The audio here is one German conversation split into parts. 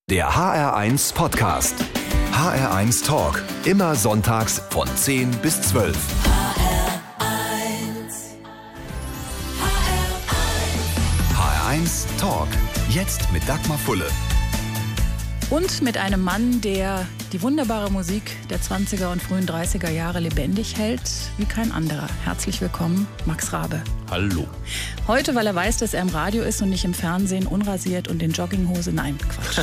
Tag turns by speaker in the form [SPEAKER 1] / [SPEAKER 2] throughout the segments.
[SPEAKER 1] Der HR1 Podcast. HR1 Talk. Immer sonntags von 10 bis 12. HR1 Talk. Jetzt mit Dagmar Fulle.
[SPEAKER 2] Und mit einem Mann, der die wunderbare Musik der 20er und frühen 30er Jahre lebendig hält, wie kein anderer. Herzlich willkommen, Max Rabe.
[SPEAKER 3] Hallo.
[SPEAKER 2] Heute, weil er weiß, dass er im Radio ist und nicht im Fernsehen, unrasiert und in Jogginghose. Nein, Quatsch.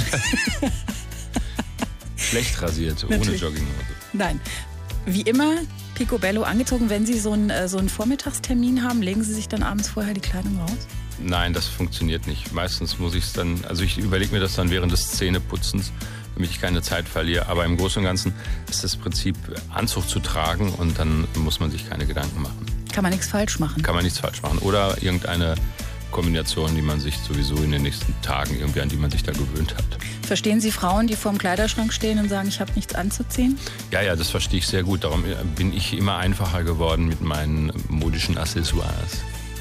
[SPEAKER 3] Schlecht rasiert,
[SPEAKER 2] Natürlich.
[SPEAKER 3] ohne Jogginghose.
[SPEAKER 2] Nein. Wie immer, picobello angezogen. Wenn Sie so einen Vormittagstermin haben, legen Sie sich dann abends vorher die Kleidung raus?
[SPEAKER 3] Nein, das funktioniert nicht. Meistens muss ich es dann, also ich überlege mir das dann während des Zähneputzens, damit ich keine Zeit verliere. Aber im Großen und Ganzen ist das Prinzip, Anzug zu tragen und dann muss man sich keine Gedanken machen.
[SPEAKER 2] Kann man nichts falsch machen?
[SPEAKER 3] Kann man nichts falsch machen. Oder irgendeine Kombination, die man sich sowieso in den nächsten Tagen irgendwie, an die man sich da gewöhnt hat.
[SPEAKER 2] Verstehen Sie Frauen, die vor dem Kleiderschrank stehen und sagen, ich habe nichts anzuziehen?
[SPEAKER 3] Ja, das verstehe ich sehr gut. Darum bin ich immer einfacher geworden mit meinen modischen Accessoires.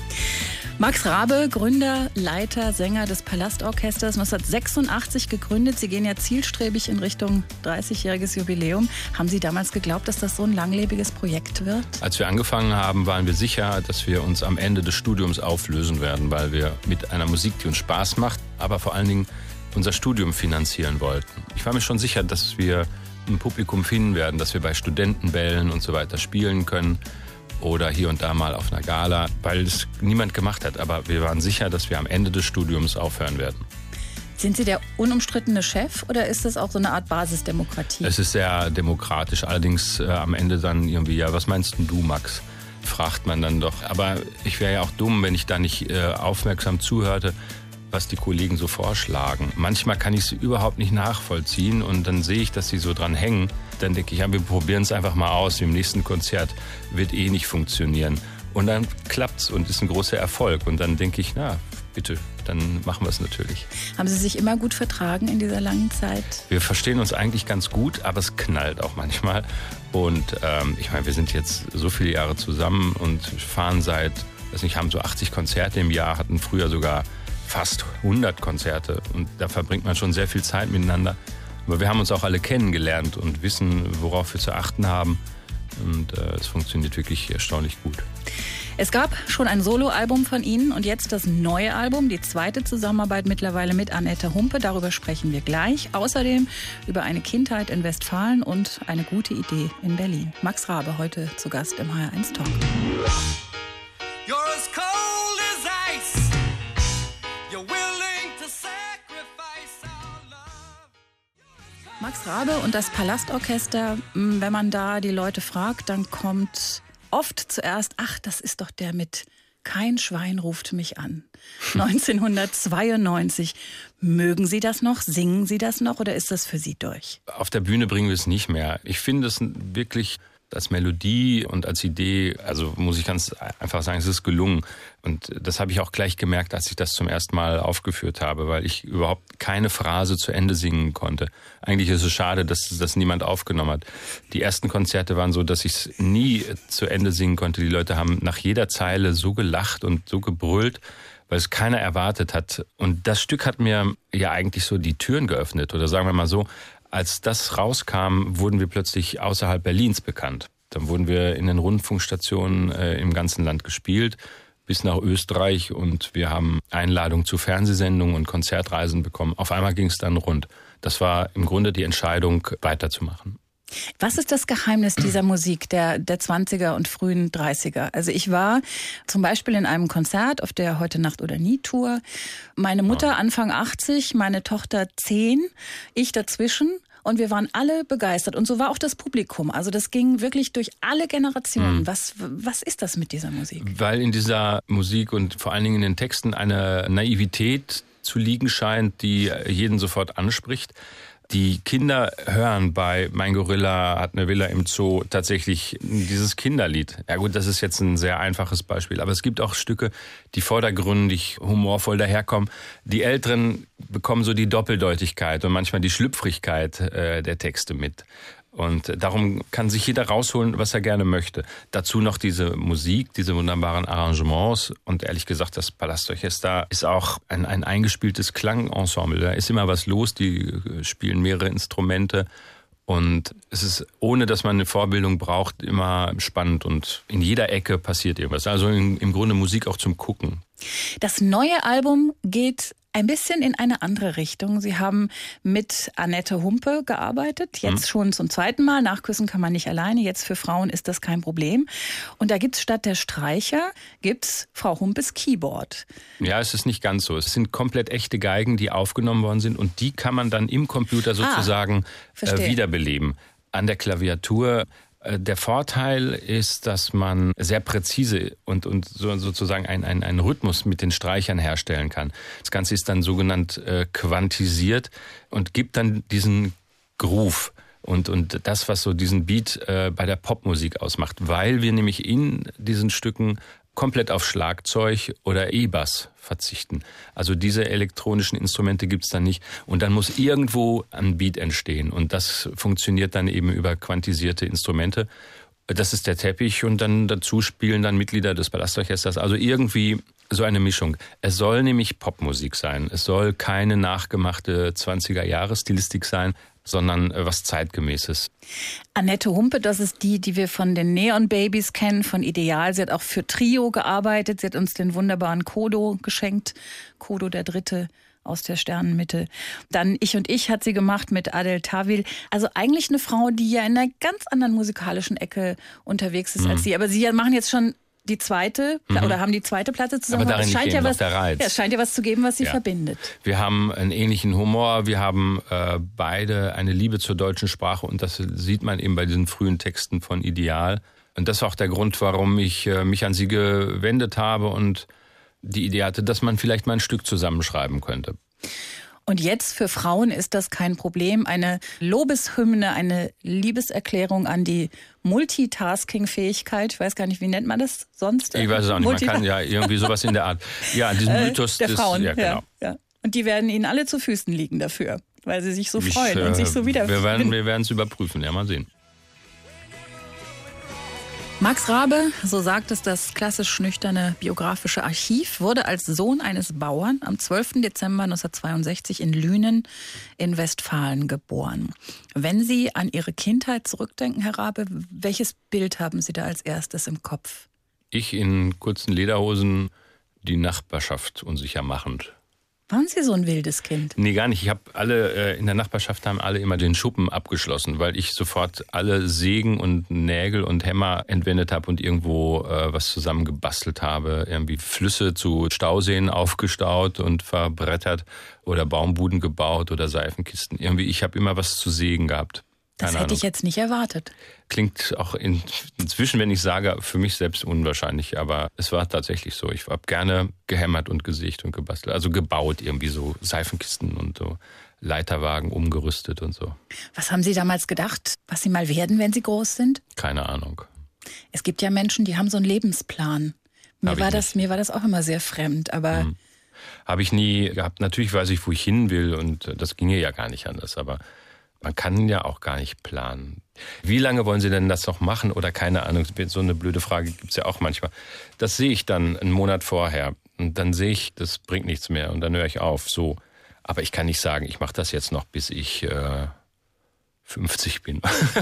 [SPEAKER 2] Max Rabe, Gründer, Leiter, Sänger des Palastorchesters, 1986 gegründet. Sie gehen ja zielstrebig in Richtung 30-jähriges Jubiläum. Haben Sie damals geglaubt, dass das so ein langlebiges Projekt wird?
[SPEAKER 3] Als wir angefangen haben, waren wir sicher, dass wir uns am Ende des Studiums auflösen werden, weil wir mit einer Musik, die uns Spaß macht, aber vor allen Dingen unser Studium finanzieren wollten. Ich war mir schon sicher, dass wir ein Publikum finden werden, dass wir bei Studentenbällen und so weiter spielen können. Oder hier und da mal auf einer Gala, weil es niemand gemacht hat. Aber wir waren sicher, dass wir am Ende des Studiums aufhören werden.
[SPEAKER 2] Sind Sie der unumstrittene Chef oder ist das auch so eine Art Basisdemokratie?
[SPEAKER 3] Es ist sehr demokratisch. Allerdings am Ende dann irgendwie, ja, was meinst denn du, Max? Fragt man dann doch. Aber ich wäre ja auch dumm, wenn ich da nicht aufmerksam zuhörte, was die Kollegen so vorschlagen. Manchmal kann ich es überhaupt nicht nachvollziehen und dann sehe ich, dass sie so dran hängen. Dann denke ich, ja, wir probieren es einfach mal aus. Im nächsten Konzert wird nicht funktionieren. Und dann klappt's und ist ein großer Erfolg. Und dann denke ich, na, bitte, dann machen wir es natürlich.
[SPEAKER 2] Haben Sie sich immer gut vertragen in dieser langen Zeit?
[SPEAKER 3] Wir verstehen uns eigentlich ganz gut, aber es knallt auch manchmal. Und ich meine, wir sind jetzt so viele Jahre zusammen und fahren haben so 80 Konzerte im Jahr, hatten früher sogar fast 100 Konzerte und da verbringt man schon sehr viel Zeit miteinander. Aber wir haben uns auch alle kennengelernt und wissen, worauf wir zu achten haben und es funktioniert wirklich erstaunlich gut.
[SPEAKER 2] Es gab schon ein Soloalbum von Ihnen und jetzt das neue Album, die zweite Zusammenarbeit mittlerweile mit Annette Humpe. Darüber sprechen wir gleich. Außerdem über eine Kindheit in Westfalen und eine gute Idee in Berlin. Max Rabe heute zu Gast im HR1 Talk. Max Rabe und das Palastorchester, wenn man da die Leute fragt, dann kommt oft zuerst, ach, das ist doch der mit Kein Schwein ruft mich an. 1992. Mögen Sie das noch? Singen Sie das noch oder ist das für Sie durch?
[SPEAKER 3] Auf der Bühne bringen wir es nicht mehr. Ich finde es wirklich als Melodie und als Idee, also muss ich ganz einfach sagen, es ist gelungen. Und das habe ich auch gleich gemerkt, als ich das zum ersten Mal aufgeführt habe, weil ich überhaupt keine Phrase zu Ende singen konnte. Eigentlich ist es schade, dass das niemand aufgenommen hat. Die ersten Konzerte waren so, dass ich es nie zu Ende singen konnte. Die Leute haben nach jeder Zeile so gelacht und so gebrüllt, weil es keiner erwartet hat. Und das Stück hat mir ja eigentlich so die Türen geöffnet. Oder sagen wir mal so, als das rauskam, wurden wir plötzlich außerhalb Berlins bekannt. Dann wurden wir in den Rundfunkstationen im ganzen Land gespielt, bis nach Österreich. Und wir haben Einladungen zu Fernsehsendungen und Konzertreisen bekommen. Auf einmal ging es dann rund. Das war im Grunde die Entscheidung, weiterzumachen.
[SPEAKER 2] Was ist das Geheimnis dieser Musik der 20er und frühen 30er? Also ich war zum Beispiel in einem Konzert auf der Heute Nacht oder Nie Tour. Meine Mutter Anfang 80, meine Tochter 10, ich dazwischen. Und wir waren alle begeistert. Und so war auch das Publikum. Also das ging wirklich durch alle Generationen. Was ist das mit dieser Musik?
[SPEAKER 3] Weil in dieser Musik und vor allen Dingen in den Texten eine Naivität zu liegen scheint, die jeden sofort anspricht. Die Kinder hören bei Mein Gorilla hat eine Villa im Zoo tatsächlich dieses Kinderlied. Ja gut, das ist jetzt ein sehr einfaches Beispiel, aber es gibt auch Stücke, die vordergründig humorvoll daherkommen. Die Älteren bekommen so die Doppeldeutigkeit und manchmal die Schlüpfrigkeit der Texte mit. Und darum kann sich jeder rausholen, was er gerne möchte. Dazu noch diese Musik, diese wunderbaren Arrangements. Und ehrlich gesagt, das Palastorchester ist auch ein eingespieltes Klangensemble. Da ist immer was los, die spielen mehrere Instrumente. Und es ist, ohne dass man eine Vorbildung braucht, immer spannend. Und in jeder Ecke passiert irgendwas. Also im Grunde Musik auch zum Gucken.
[SPEAKER 2] Das neue Album geht ein bisschen in eine andere Richtung. Sie haben mit Annette Humpe gearbeitet, jetzt schon zum zweiten Mal. Nachküssen kann man nicht alleine, jetzt für Frauen ist das kein Problem. Und da gibt's statt der Streicher, gibt's Frau Humpes Keyboard.
[SPEAKER 3] Ja, es ist nicht ganz so. Es sind komplett echte Geigen, die aufgenommen worden sind und die kann man dann im Computer sozusagen wiederbeleben. An der Klaviatur. Der Vorteil ist, dass man sehr präzise und sozusagen einen Rhythmus mit den Streichern herstellen kann. Das Ganze ist dann sogenannt quantisiert und gibt dann diesen Groove und das, was so diesen Beat bei der Popmusik ausmacht, weil wir nämlich in diesen Stücken komplett auf Schlagzeug oder E-Bass verzichten. Also diese elektronischen Instrumente gibt's dann nicht. Und dann muss irgendwo ein Beat entstehen. Und das funktioniert dann eben über quantisierte Instrumente. Das ist der Teppich und dann dazu spielen dann Mitglieder des Palastorchesters. Also irgendwie so eine Mischung. Es soll nämlich Popmusik sein. Es soll keine nachgemachte 20er-Jahre-Stilistik sein, sondern was Zeitgemäßes.
[SPEAKER 2] Annette Humpe, das ist die wir von den Neon Babies kennen, von Ideal. Sie hat auch für Trio gearbeitet. Sie hat uns den wunderbaren Kodo geschenkt. Kodo der Dritte aus der Sternenmitte. Dann Ich und Ich hat sie gemacht mit Adel Tawil. Also eigentlich eine Frau, die ja in einer ganz anderen musikalischen Ecke unterwegs ist als Sie. Aber Sie machen jetzt schon die zweite oder haben die zweite Platte zusammen.
[SPEAKER 3] Aber darin liegt eben noch der Reiz.
[SPEAKER 2] Ja, es scheint ja was zu geben, was sie verbindet.
[SPEAKER 3] Wir haben einen ähnlichen Humor, wir haben beide eine Liebe zur deutschen Sprache und das sieht man eben bei diesen frühen Texten von Ideal. Und das war auch der Grund, warum ich mich an sie gewendet habe und die Idee hatte, dass man vielleicht mal ein Stück zusammenschreiben könnte.
[SPEAKER 2] Und jetzt für Frauen ist das kein Problem. Eine Lobeshymne, eine Liebeserklärung an die Multitasking-Fähigkeit. Ich weiß gar nicht, wie nennt man das sonst?
[SPEAKER 3] Ich weiß es auch nicht. Man kann ja irgendwie sowas in der Art. Ja, diesen Mythos
[SPEAKER 2] der Frauen.
[SPEAKER 3] Ja, genau.
[SPEAKER 2] Ja. Und die werden Ihnen alle zu Füßen liegen dafür, weil sie sich so freuen und sich so wiederfinden.
[SPEAKER 3] Wir werden es überprüfen. Ja, mal sehen.
[SPEAKER 2] Max Rabe, so sagt es das klassisch nüchterne biografische Archiv, wurde als Sohn eines Bauern am 12. Dezember 1962 in Lünen in Westfalen geboren. Wenn Sie an Ihre Kindheit zurückdenken, Herr Rabe, welches Bild haben Sie da als erstes im Kopf?
[SPEAKER 3] Ich in kurzen Lederhosen, die Nachbarschaft unsicher machend.
[SPEAKER 2] Waren Sie so ein wildes Kind?
[SPEAKER 3] Nee, gar nicht. Ich habe in der Nachbarschaft haben alle immer den Schuppen abgeschlossen, weil ich sofort alle Sägen und Nägel und Hämmer entwendet habe und irgendwo was zusammengebastelt habe. Irgendwie Flüsse zu Stauseen aufgestaut und verbrettert oder Baumbuden gebaut oder Seifenkisten. Irgendwie, ich habe immer was zu sägen gehabt.
[SPEAKER 2] Das hätte ich jetzt nicht erwartet.
[SPEAKER 3] Klingt auch inzwischen, wenn ich sage, für mich selbst unwahrscheinlich, aber es war tatsächlich so. Ich habe gerne gehämmert und gesägt und gebastelt, also gebaut irgendwie so Seifenkisten und so Leiterwagen umgerüstet und so.
[SPEAKER 2] Was haben Sie damals gedacht, was Sie mal werden, wenn Sie groß sind?
[SPEAKER 3] Keine Ahnung.
[SPEAKER 2] Es gibt ja Menschen, die haben so einen Lebensplan. Mir war das auch immer sehr fremd, aber...
[SPEAKER 3] Habe ich nie gehabt. Natürlich weiß ich, wo ich hin will und das ginge ja gar nicht anders, aber man kann ja auch gar nicht planen. Wie lange wollen Sie denn das noch machen oder keine Ahnung? So eine blöde Frage gibt's ja auch manchmal. Das sehe ich dann einen Monat vorher und dann sehe ich, das bringt nichts mehr und dann höre ich auf. So, aber ich kann nicht sagen, ich mache das jetzt noch, bis ich 50 bin.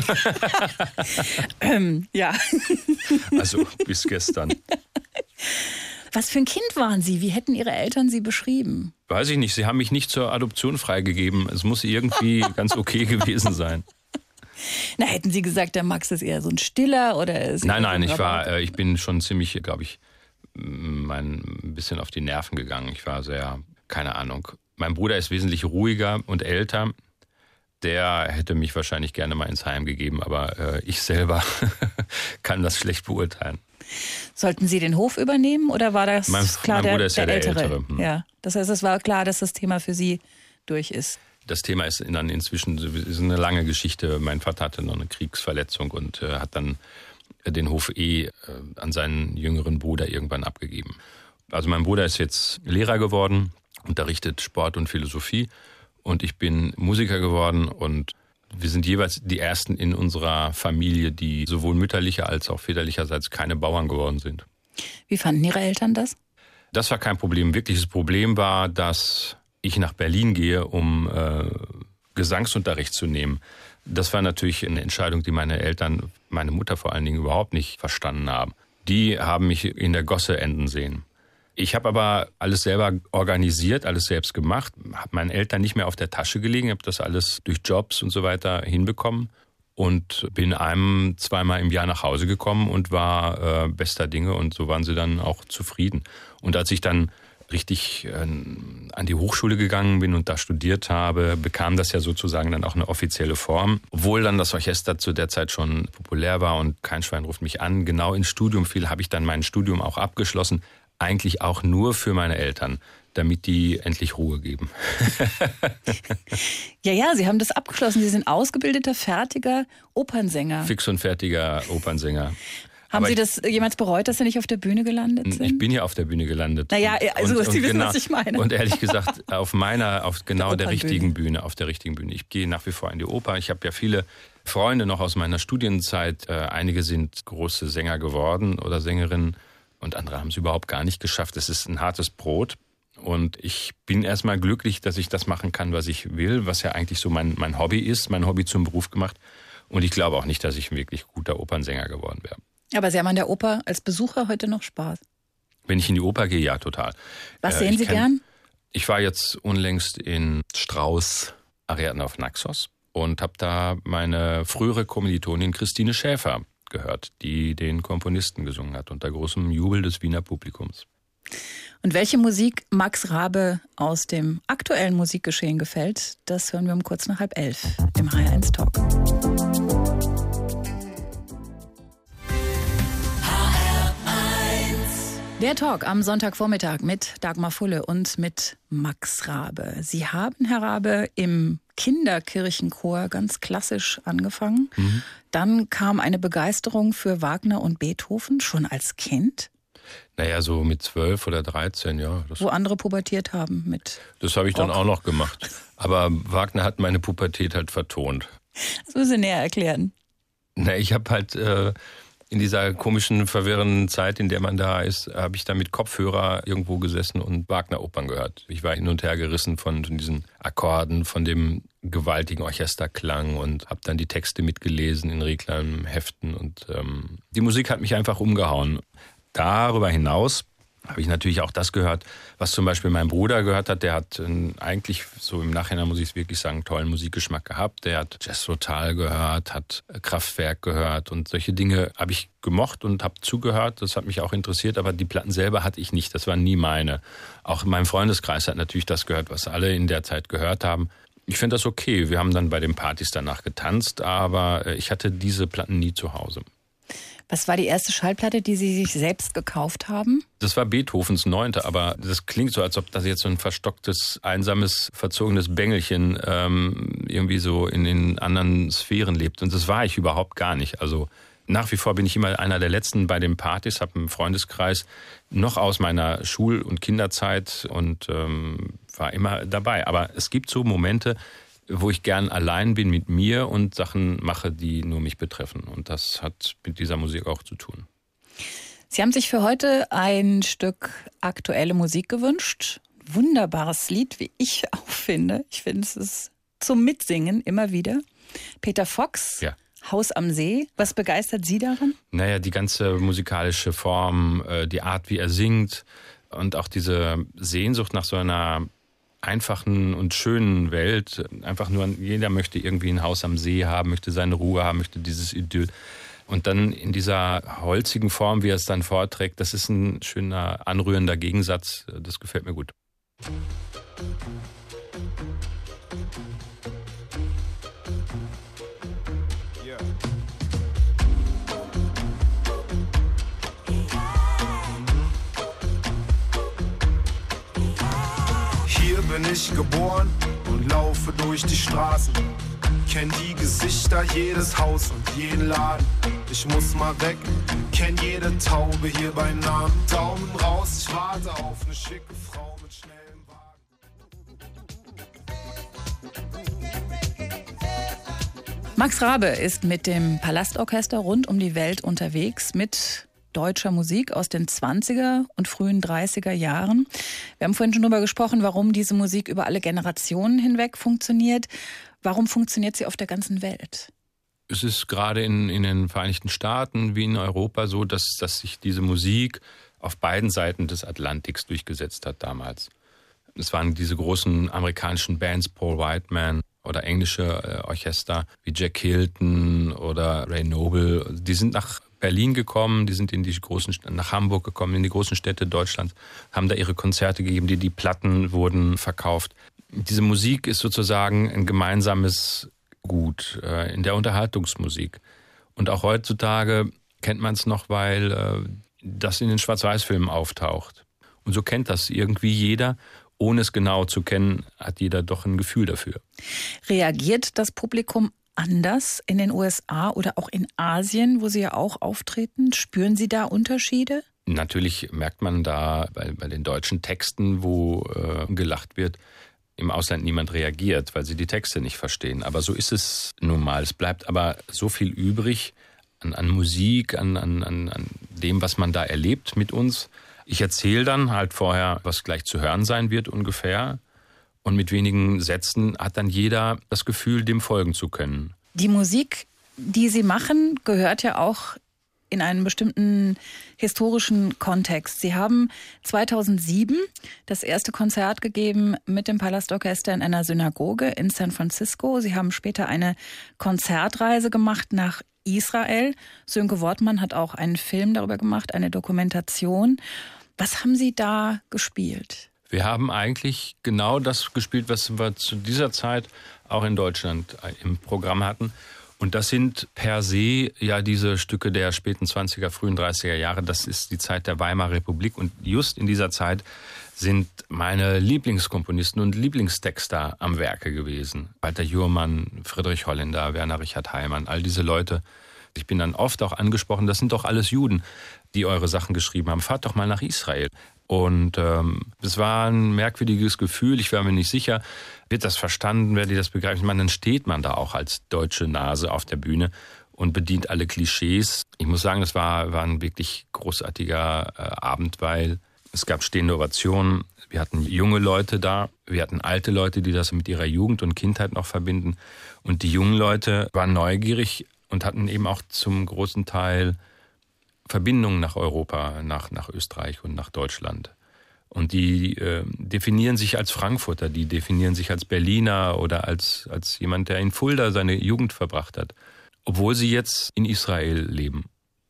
[SPEAKER 2] Ja.
[SPEAKER 3] Also bis gestern.
[SPEAKER 2] Was für ein Kind waren Sie? Wie hätten Ihre Eltern Sie beschrieben?
[SPEAKER 3] Weiß ich nicht. Sie haben mich nicht zur Adoption freigegeben. Es muss irgendwie ganz okay gewesen sein.
[SPEAKER 2] Na, hätten Sie gesagt, der Max ist eher so ein Stiller oder ist
[SPEAKER 3] Nein, ich bin schon ziemlich, glaube ich, ein bisschen auf die Nerven gegangen. Ich war sehr, keine Ahnung. Mein Bruder ist wesentlich ruhiger und älter. Der hätte mich wahrscheinlich gerne mal ins Heim gegeben, aber ich selber kann das schlecht beurteilen.
[SPEAKER 2] Sollten Sie den Hof übernehmen oder war das klar,
[SPEAKER 3] mein Bruder ist ja der Ältere?
[SPEAKER 2] Ja, das heißt, es war klar, dass das Thema für Sie durch ist.
[SPEAKER 3] Das Thema ist dann inzwischen ist eine lange Geschichte. Mein Vater hatte noch eine Kriegsverletzung und hat dann den Hof an seinen jüngeren Bruder irgendwann abgegeben. Also mein Bruder ist jetzt Lehrer geworden, unterrichtet Sport und Philosophie und ich bin Musiker geworden und wir sind jeweils die Ersten in unserer Familie, die sowohl mütterlicher als auch väterlicherseits keine Bauern geworden sind.
[SPEAKER 2] Wie fanden Ihre Eltern das?
[SPEAKER 3] Das war kein Problem. Wirkliches Problem war, dass ich nach Berlin gehe, um Gesangsunterricht zu nehmen. Das war natürlich eine Entscheidung, die meine Eltern, meine Mutter vor allen Dingen, überhaupt nicht verstanden haben. Die haben mich in der Gosse enden sehen. Ich habe aber alles selber organisiert, alles selbst gemacht, habe meinen Eltern nicht mehr auf der Tasche gelegen, habe das alles durch Jobs und so weiter hinbekommen und bin zweimal im Jahr nach Hause gekommen und war bester Dinge und so waren sie dann auch zufrieden. Und als ich dann richtig an die Hochschule gegangen bin und da studiert habe, bekam das ja sozusagen dann auch eine offizielle Form. Obwohl dann das Orchester zu der Zeit schon populär war und kein Schwein ruft mich an, genau ins Studium fiel, habe ich dann mein Studium auch abgeschlossen. Eigentlich auch nur für meine Eltern, damit die endlich Ruhe geben.
[SPEAKER 2] Ja, Sie haben das abgeschlossen. Sie sind ausgebildeter, fertiger Opernsänger.
[SPEAKER 3] Fix und fertiger Opernsänger.
[SPEAKER 2] Haben Sie das jemals bereut, dass Sie nicht auf der Bühne gelandet sind?
[SPEAKER 3] Ich bin ja auf der Bühne gelandet.
[SPEAKER 2] Naja, also Sie wissen, was ich meine.
[SPEAKER 3] Und ehrlich gesagt, auf der richtigen Bühne, auf der richtigen Bühne. Ich gehe nach wie vor in die Oper. Ich habe ja viele Freunde noch aus meiner Studienzeit. Einige sind große Sänger geworden oder Sängerinnen und andere haben es überhaupt gar nicht geschafft. Es ist ein hartes Brot. Und ich bin erstmal glücklich, dass ich das machen kann, was ich will, was ja eigentlich so mein Hobby ist, mein Hobby zum Beruf gemacht. Und ich glaube auch nicht, dass ich ein wirklich guter Opernsänger geworden wäre.
[SPEAKER 2] Aber Sie haben an der Oper als Besucher heute noch Spaß?
[SPEAKER 3] Wenn ich in die Oper gehe, ja, total.
[SPEAKER 2] Was sehen Sie gern?
[SPEAKER 3] Ich war jetzt unlängst in Strauß Ariadne auf Naxos und habe da meine frühere Kommilitonin Christine Schäfer gehört, die den Komponisten gesungen hat unter großem Jubel des Wiener Publikums.
[SPEAKER 2] Und welche Musik Max Raabe aus dem aktuellen Musikgeschehen gefällt, das hören wir um kurz nach 10:30 im HR1 Talk. Der Talk am Sonntagvormittag mit Dagmar Fulle und mit Max Raabe. Sie haben, Herr Raabe, im Kinderkirchenchor ganz klassisch angefangen. Dann kam eine Begeisterung für Wagner und Beethoven schon als Kind.
[SPEAKER 3] Naja, so mit 12 oder 13, ja.
[SPEAKER 2] Wo andere pubertiert haben mit
[SPEAKER 3] Das habe ich dann auch noch gemacht. Aber Wagner hat meine Pubertät halt vertont.
[SPEAKER 2] Das müssen Sie näher erklären.
[SPEAKER 3] Na, ich habe halt in dieser komischen, verwirrenden Zeit, in der man da ist, habe ich da mit Kopfhörer irgendwo gesessen und Wagner-Opern gehört. Ich war hin und her gerissen von diesen Akkorden, von dem gewaltigen Orchesterklang und habe dann die Texte mitgelesen in Reklamheften. Und die Musik hat mich einfach umgehauen. Darüber hinaus habe ich natürlich auch das gehört, was zum Beispiel mein Bruder gehört hat. Der hat eigentlich, so im Nachhinein muss ich es wirklich sagen, tollen Musikgeschmack gehabt. Der hat Jazz Total gehört, hat Kraftwerk gehört und solche Dinge habe ich gemocht und habe zugehört. Das hat mich auch interessiert, aber die Platten selber hatte ich nicht. Das waren nie meine. Auch in meinem Freundeskreis hat natürlich das gehört, was alle in der Zeit gehört haben. Ich finde das okay. Wir haben dann bei den Partys danach getanzt, aber ich hatte diese Platten nie zu Hause.
[SPEAKER 2] Was war die erste Schallplatte, die Sie sich selbst gekauft haben?
[SPEAKER 3] Das war Beethovens 9., aber das klingt so, als ob das jetzt so ein verstocktes, einsames, verzogenes Bengelchen irgendwie so in den anderen Sphären lebt. Und das war ich überhaupt gar nicht. Also nach wie vor bin ich immer einer der Letzten bei den Partys, habe einen Freundeskreis noch aus meiner Schul- und Kinderzeit und war immer dabei. Aber es gibt so Momente, wo ich gern allein bin mit mir und Sachen mache, die nur mich betreffen. Und das hat mit dieser Musik auch zu tun.
[SPEAKER 2] Sie haben sich für heute ein Stück aktuelle Musik gewünscht. Wunderbares Lied, wie ich auch finde. Ich finde, es ist zum Mitsingen immer wieder. Peter Fox, ja. Haus am See. Was begeistert Sie daran?
[SPEAKER 3] Naja, die ganze musikalische Form, die Art, wie er singt und auch diese Sehnsucht nach so einer einfachen und schönen Welt. Einfach nur, jeder möchte irgendwie ein Haus am See haben, möchte seine Ruhe haben, möchte dieses Idyll. Und dann in dieser holzigen Form, wie er es dann vorträgt, das ist ein schöner, anrührender Gegensatz. Das gefällt mir gut.
[SPEAKER 4] Bin ich geboren und laufe durch die Straßen. Kenn die Gesichter, jedes Haus und jeden Laden. Ich muss mal weg, kenn jede Taube hier bei Namen. Daumen raus, ich warte auf eine schicke Frau mit schnellem Wagen.
[SPEAKER 2] Max Rabe ist mit dem Palastorchester rund um die Welt unterwegs mit deutscher Musik aus den 20er und frühen 30er Jahren. Wir haben vorhin schon darüber gesprochen, warum diese Musik über alle Generationen hinweg funktioniert. Warum funktioniert sie auf der ganzen Welt?
[SPEAKER 3] Es ist gerade in den Vereinigten Staaten wie in Europa so, dass sich diese Musik auf beiden Seiten des Atlantiks durchgesetzt hat damals. Es waren diese großen amerikanischen Bands, Paul Whiteman oder englische Orchester wie Jack Hilton oder Ray Noble. Die sind nach Berlin gekommen, die sind nach Hamburg gekommen, in die großen Städte Deutschlands, haben da ihre Konzerte gegeben, die Platten wurden verkauft. Diese Musik ist sozusagen ein gemeinsames Gut in der Unterhaltungsmusik. Und auch heutzutage kennt man es noch, weil das in den Schwarz-Weiß-Filmen auftaucht. Und so kennt das irgendwie jeder. Ohne es genau zu kennen, hat jeder doch ein Gefühl dafür.
[SPEAKER 2] Reagiert das Publikum anders in den USA oder auch in Asien, wo Sie ja auch auftreten? Spüren Sie da Unterschiede?
[SPEAKER 3] Natürlich merkt man da bei den deutschen Texten, wo gelacht wird, im Ausland niemand reagiert, weil sie die Texte nicht verstehen. Aber so ist es nun mal. Es bleibt aber so viel übrig an Musik, an dem, was man da erlebt mit uns. Ich erzähle dann halt vorher, was gleich zu hören sein wird ungefähr. Und mit wenigen Sätzen hat dann jeder das Gefühl, dem folgen zu können.
[SPEAKER 2] Die Musik, die Sie machen, gehört ja auch in einen bestimmten historischen Kontext. Sie haben 2007 das erste Konzert gegeben mit dem Palastorchester in einer Synagoge in San Francisco. Sie haben später eine Konzertreise gemacht nach Israel. Sönke Wortmann hat auch einen Film darüber gemacht, eine Dokumentation. Was haben Sie da gespielt?
[SPEAKER 3] Wir haben eigentlich genau das gespielt, was wir zu dieser Zeit auch in Deutschland im Programm hatten. Und das sind per se ja diese Stücke der späten 20er, frühen 30er Jahre. Das ist die Zeit der Weimarer Republik. Und just in dieser Zeit sind meine Lieblingskomponisten und Lieblingstexter am Werke gewesen. Walter Juhrmann, Friedrich Holländer, Werner Richard Heimann, all diese Leute. Ich bin dann oft auch angesprochen, das sind doch alles Juden, die eure Sachen geschrieben haben. Fahrt doch mal nach Israel. Und es war ein merkwürdiges Gefühl. Ich war mir nicht sicher, wird das verstanden, werde ich das begreifen? Ich meine, dann steht man da auch als deutsche Nase auf der Bühne und bedient alle Klischees. Ich muss sagen, das war ein wirklich großartiger Abend, weil es gab stehende Ovationen. Wir hatten junge Leute da, wir hatten alte Leute, die das mit ihrer Jugend und Kindheit noch verbinden. Und die jungen Leute waren neugierig und hatten eben auch zum großen Teil Verbindungen nach Europa, nach Österreich und nach Deutschland. Und die definieren sich als Frankfurter, die definieren sich als Berliner oder als jemand, der in Fulda seine Jugend verbracht hat, obwohl sie jetzt in Israel leben.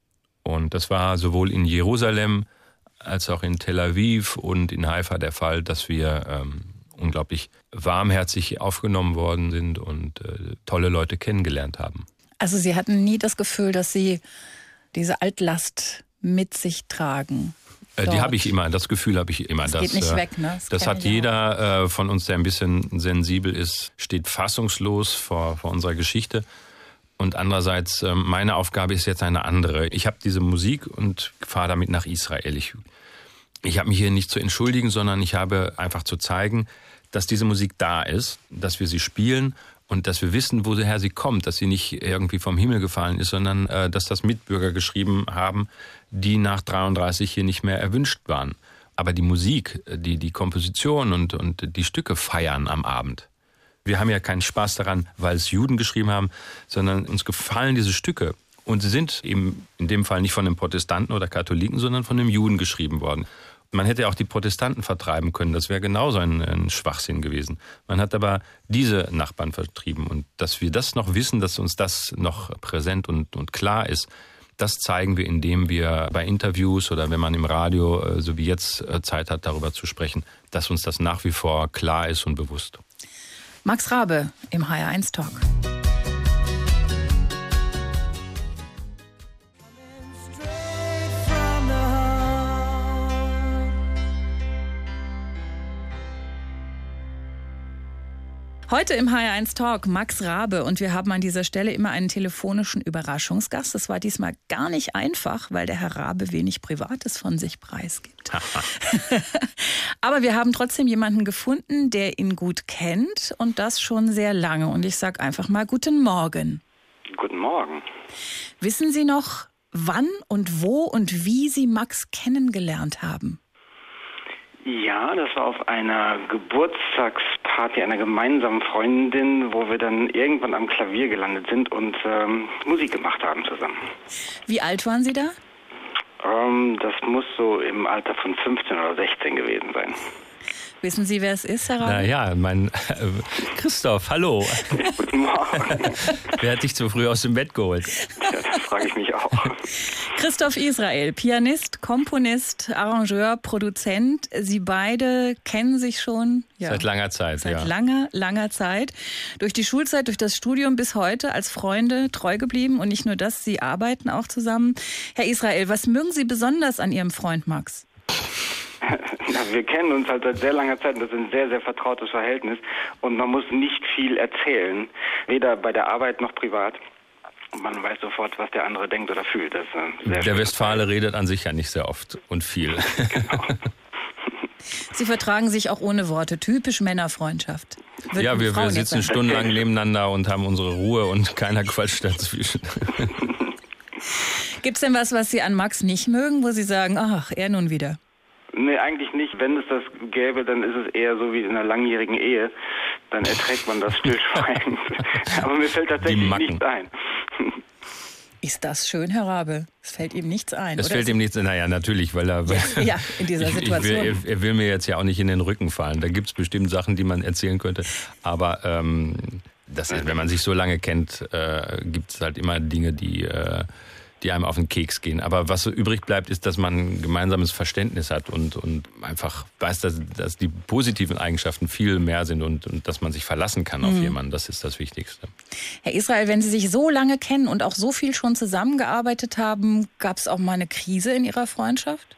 [SPEAKER 3] Und das war sowohl in Jerusalem als auch in Tel Aviv und in Haifa der Fall, dass wir unglaublich warmherzig aufgenommen worden sind und tolle Leute kennengelernt haben.
[SPEAKER 2] Also Sie hatten nie das Gefühl, dass Sie diese Altlast mit sich tragen?
[SPEAKER 3] Die habe ich immer, das Gefühl habe ich immer.
[SPEAKER 2] Das geht nicht weg, ne?
[SPEAKER 3] Das hat jeder von uns, der ein bisschen sensibel ist, steht fassungslos vor unserer Geschichte. Und andererseits, meine Aufgabe ist jetzt eine andere. Ich habe diese Musik und fahre damit nach Israel. Ich habe mich hier nicht zu entschuldigen, sondern ich habe einfach zu zeigen, dass diese Musik da ist, dass wir sie spielen und dass wir wissen, woher sie kommt, dass sie nicht irgendwie vom Himmel gefallen ist, sondern dass das Mitbürger geschrieben haben, die nach 33 hier nicht mehr erwünscht waren. Aber die Musik, die Komposition und die Stücke feiern am Abend. Wir haben ja keinen Spaß daran, weil es Juden geschrieben haben, sondern uns gefallen diese Stücke. Und sie sind eben in dem Fall nicht von einem Protestanten oder Katholiken, sondern von einem Juden geschrieben worden. Man hätte auch die Protestanten vertreiben können, das wäre genauso ein Schwachsinn gewesen. Man hat aber diese Nachbarn vertrieben. Und dass wir das noch wissen, dass uns das noch präsent und klar ist, das zeigen wir, indem wir bei Interviews oder wenn man im Radio, so wie jetzt, Zeit hat, darüber zu sprechen, dass uns das nach wie vor klar ist und bewusst.
[SPEAKER 2] Max Rabe im HR1 Talk. Heute im HR1 Talk Max Rabe und wir haben an dieser Stelle immer einen telefonischen Überraschungsgast. Das war diesmal gar nicht einfach, weil der Herr Rabe wenig Privates von sich preisgibt. Aber wir haben trotzdem jemanden gefunden, der ihn gut kennt und das schon sehr lange. Und ich sage einfach mal guten Morgen.
[SPEAKER 5] Guten Morgen.
[SPEAKER 2] Wissen Sie noch, wann und wo und wie Sie Max kennengelernt haben?
[SPEAKER 5] Ja, das war auf einer Geburtstagsparty einer gemeinsamen Freundin, wo wir dann irgendwann am Klavier gelandet sind und Musik gemacht haben zusammen.
[SPEAKER 2] Wie alt waren Sie da?
[SPEAKER 5] Das muss so im Alter von 15 oder 16 gewesen sein.
[SPEAKER 2] Wissen Sie, wer es ist, Herr Rabe?
[SPEAKER 3] Naja, mein Christoph, hallo.
[SPEAKER 5] Guten Morgen.
[SPEAKER 3] Wer hat dich zu früh aus dem Bett geholt?
[SPEAKER 5] Ja, das frage ich mich auch.
[SPEAKER 2] Christoph Israel, Pianist, Komponist, Arrangeur, Produzent. Sie beide kennen sich schon
[SPEAKER 3] seit langer Zeit.
[SPEAKER 2] Seit langer Zeit. Durch die Schulzeit, durch das Studium bis heute als Freunde treu geblieben. Und nicht nur das, Sie arbeiten auch zusammen. Herr Israel, was mögen Sie besonders an Ihrem Freund Max?
[SPEAKER 5] Ja, wir kennen uns halt seit sehr langer Zeit. Das ist ein sehr, sehr vertrautes Verhältnis. Und man muss nicht viel erzählen. Weder bei der Arbeit noch privat. Man weiß sofort, was der andere denkt oder fühlt. Das ist
[SPEAKER 3] der Westfale redet an sich ja nicht sehr oft und viel.
[SPEAKER 5] Genau.
[SPEAKER 2] Sie vertragen sich auch ohne Worte. Typisch Männerfreundschaft.
[SPEAKER 3] Ja, wir sitzen stundenlang nebeneinander und haben unsere Ruhe und keiner quatscht dazwischen.
[SPEAKER 2] Gibt's denn was Sie an Max nicht mögen, wo Sie sagen, ach, er nun wieder?
[SPEAKER 5] Nee, eigentlich nicht. Wenn es das gäbe, dann ist es eher so wie in einer langjährigen Ehe. Dann erträgt man das stillschweigend. Aber mir fällt tatsächlich nichts ein.
[SPEAKER 2] Ist das schön, Herr Rabe? Es fällt ihm nichts ein,
[SPEAKER 3] Es fällt ihm nichts ein. Naja, natürlich, weil er...
[SPEAKER 2] Ja, in dieser Situation.
[SPEAKER 3] Er will mir jetzt ja auch nicht in den Rücken fallen. Da gibt's bestimmt Sachen, die man erzählen könnte. Aber wenn man sich so lange kennt, gibt's halt immer Dinge, die einem auf den Keks gehen. Aber was so übrig bleibt, ist, dass man ein gemeinsames Verständnis hat und einfach weiß, dass die positiven Eigenschaften viel mehr sind und dass man sich verlassen kann auf jemanden. Das ist das Wichtigste.
[SPEAKER 2] Herr Israel, wenn Sie sich so lange kennen und auch so viel schon zusammengearbeitet haben, gab es auch mal eine Krise in Ihrer Freundschaft?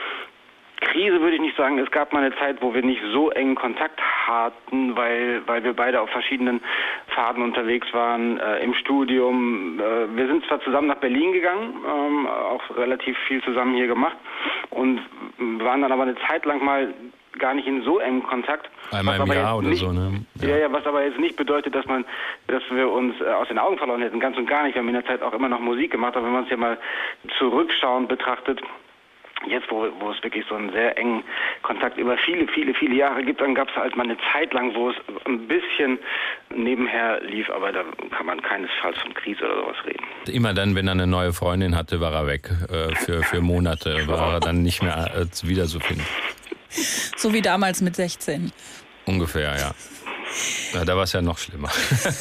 [SPEAKER 5] Krise würde ich nicht sagen. Es gab mal eine Zeit, wo wir nicht so engen Kontakt hatten, weil wir beide auf verschiedenen Pfaden unterwegs waren, im Studium. Wir sind zwar zusammen nach Berlin gegangen, auch relativ viel zusammen hier gemacht und waren dann aber eine Zeit lang mal gar nicht in so engem Kontakt.
[SPEAKER 3] Einmal im Jahr oder so, ne?
[SPEAKER 5] Ja, was aber jetzt nicht bedeutet, dass wir uns aus den Augen verloren hätten. Ganz und gar nicht. Wir haben in der Zeit auch immer noch Musik gemacht, aber wenn man es ja mal zurückschauend betrachtet, jetzt, wo es wirklich so einen sehr engen Kontakt über viele Jahre gibt, dann gab es halt mal eine Zeit lang, wo es ein bisschen nebenher lief, aber da kann man keinesfalls von Krise oder sowas reden.
[SPEAKER 3] Immer dann, wenn er eine neue Freundin hatte, war er weg. Für Monate war er dann nicht mehr wieder zu finden.
[SPEAKER 2] So wie damals mit 16.
[SPEAKER 3] Ungefähr, ja. Da war es ja noch schlimmer.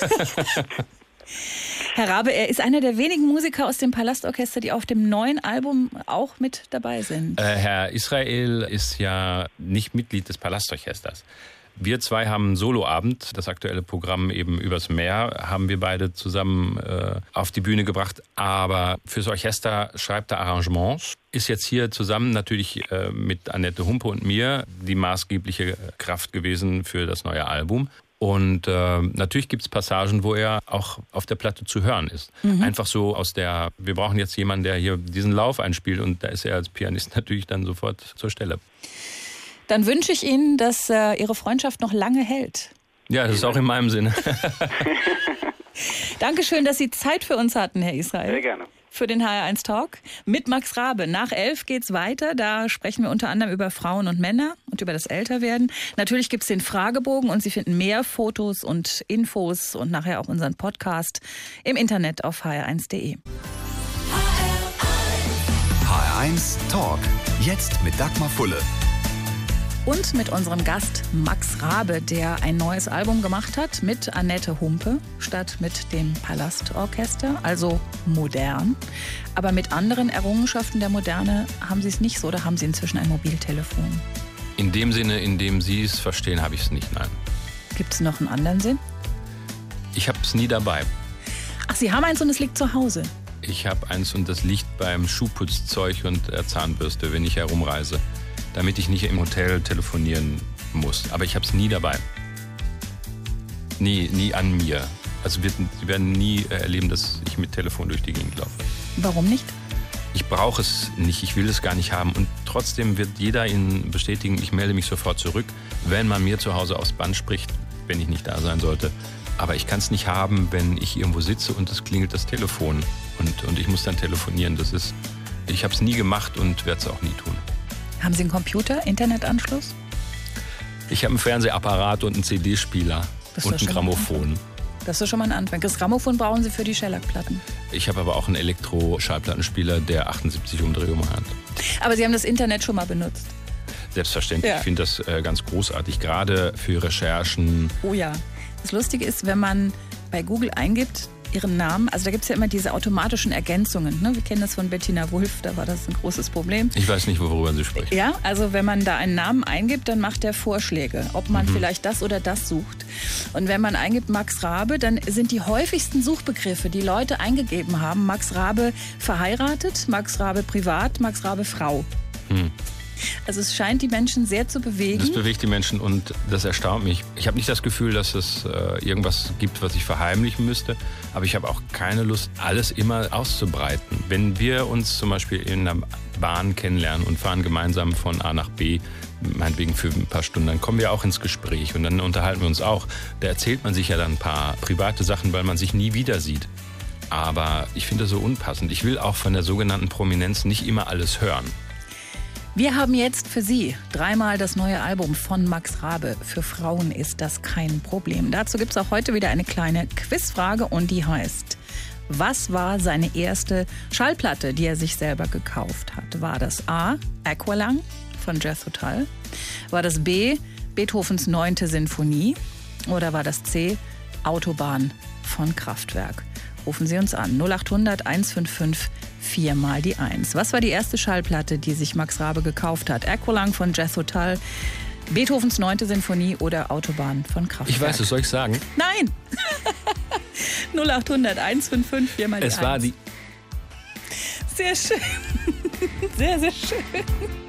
[SPEAKER 2] Herr Rabe, er ist einer der wenigen Musiker aus dem Palastorchester, die auf dem neuen Album auch mit dabei sind.
[SPEAKER 3] Herr Israel ist ja nicht Mitglied des Palastorchesters. Wir zwei haben einen Soloabend, das aktuelle Programm eben übers Meer, haben wir beide zusammen auf die Bühne gebracht. Aber fürs Orchester schreibt er Arrangements. Ist jetzt hier zusammen natürlich mit Annette Humpe und mir die maßgebliche Kraft gewesen für das neue Album. Und natürlich gibt's Passagen, wo er auch auf der Platte zu hören ist. Einfach so wir brauchen jetzt jemanden, der hier diesen Lauf einspielt und da ist er als Pianist natürlich dann sofort zur Stelle.
[SPEAKER 2] Dann wünsche ich Ihnen, dass Ihre Freundschaft noch lange hält.
[SPEAKER 3] Ja, das ist auch in meinem Sinne.
[SPEAKER 2] Dankeschön, dass Sie Zeit für uns hatten, Herr Israel.
[SPEAKER 5] Sehr gerne.
[SPEAKER 2] Für den HR1 Talk mit Max Rabe. Nach 11 geht's weiter. Da sprechen wir unter anderem über Frauen und Männer und über das Älterwerden. Natürlich gibt's den Fragebogen und Sie finden mehr Fotos und Infos und nachher auch unseren Podcast im Internet auf hr1.de.
[SPEAKER 1] HR1 Talk. Jetzt mit Dagmar Fulle.
[SPEAKER 2] Und mit unserem Gast Max Rabe, der ein neues Album gemacht hat mit Annette Humpe statt mit dem Palastorchester, also modern. Aber mit anderen Errungenschaften der Moderne haben Sie es nicht so, oder haben Sie inzwischen ein Mobiltelefon?
[SPEAKER 3] In dem Sinne, in dem Sie es verstehen, habe ich es nicht, nein.
[SPEAKER 2] Gibt es noch einen anderen Sinn?
[SPEAKER 3] Ich habe es nie dabei.
[SPEAKER 2] Ach, Sie haben eins und es liegt zu Hause?
[SPEAKER 3] Ich habe eins und das liegt beim Schuhputzzeug und der Zahnbürste, wenn ich herumreise, damit ich nicht im Hotel telefonieren muss. Aber ich habe es nie dabei. Nie an mir. Also Sie werden nie erleben, dass ich mit Telefon durch die Gegend laufe.
[SPEAKER 2] Warum nicht?
[SPEAKER 3] Ich brauche es nicht, ich will es gar nicht haben. Und trotzdem wird jeder Ihnen bestätigen, ich melde mich sofort zurück, wenn man mir zu Hause aufs Band spricht, wenn ich nicht da sein sollte. Aber ich kann es nicht haben, wenn ich irgendwo sitze und es klingelt das Telefon und ich muss dann telefonieren. Ich habe es nie gemacht und werde es auch nie tun.
[SPEAKER 2] Haben Sie einen Computer, Internetanschluss?
[SPEAKER 3] Ich habe einen Fernsehapparat und einen CD-Spieler und ein Grammophon.
[SPEAKER 2] Das ist schon mal ein Anfang. Das Grammophon brauchen Sie für die Shellac-Platten.
[SPEAKER 3] Ich habe aber auch einen Elektro-Schallplattenspieler, der 78 Umdrehungen hat.
[SPEAKER 2] Aber Sie haben das Internet schon mal benutzt?
[SPEAKER 3] Selbstverständlich. Ja. Ich finde das ganz großartig, gerade für Recherchen.
[SPEAKER 2] Oh ja. Das Lustige ist, wenn man bei Google eingibt, Ihren Namen, also da gibt es ja immer diese automatischen Ergänzungen. Ne? Wir kennen das von Bettina Wulff, da war das ein großes Problem.
[SPEAKER 3] Ich weiß nicht, worüber Sie sprechen.
[SPEAKER 2] Ja, also wenn man da einen Namen eingibt, dann macht er Vorschläge, ob man vielleicht das oder das sucht. Und wenn man eingibt Max Rabe, dann sind die häufigsten Suchbegriffe, die Leute eingegeben haben, Max Rabe verheiratet, Max Rabe privat, Max Rabe Frau. Also es scheint die Menschen sehr zu bewegen.
[SPEAKER 3] Das bewegt die Menschen und das erstaunt mich. Ich habe nicht das Gefühl, dass es irgendwas gibt, was ich verheimlichen müsste. Aber ich habe auch keine Lust, alles immer auszubreiten. Wenn wir uns zum Beispiel in einer Bahn kennenlernen und fahren gemeinsam von A nach B, meinetwegen für ein paar Stunden, dann kommen wir auch ins Gespräch und dann unterhalten wir uns auch. Da erzählt man sich ja dann ein paar private Sachen, weil man sich nie wieder sieht. Aber ich finde das so unpassend. Ich will auch von der sogenannten Prominenz nicht immer alles hören.
[SPEAKER 2] Wir haben jetzt für Sie 3-mal das neue Album von Max Rabe. Für Frauen ist das kein Problem. Dazu gibt es auch heute wieder eine kleine Quizfrage und die heißt: Was war seine erste Schallplatte, die er sich selber gekauft hat? War das A. Aqualung von Jethro Tull? War das B. Beethovens 9. Sinfonie? Oder war das C. Autobahn von Kraftwerk? Rufen Sie uns an 0800 155 4 die 1. Was war die erste Schallplatte, die sich Max Rabe gekauft hat? Aqualung von Jethro Tull, Beethovens 9. Sinfonie oder Autobahn von Kraftwerk?
[SPEAKER 3] Ich weiß es, soll ich sagen?
[SPEAKER 2] Nein! 0800 155 4 die 1.
[SPEAKER 3] Es war die...
[SPEAKER 2] Sehr schön. Sehr, sehr schön.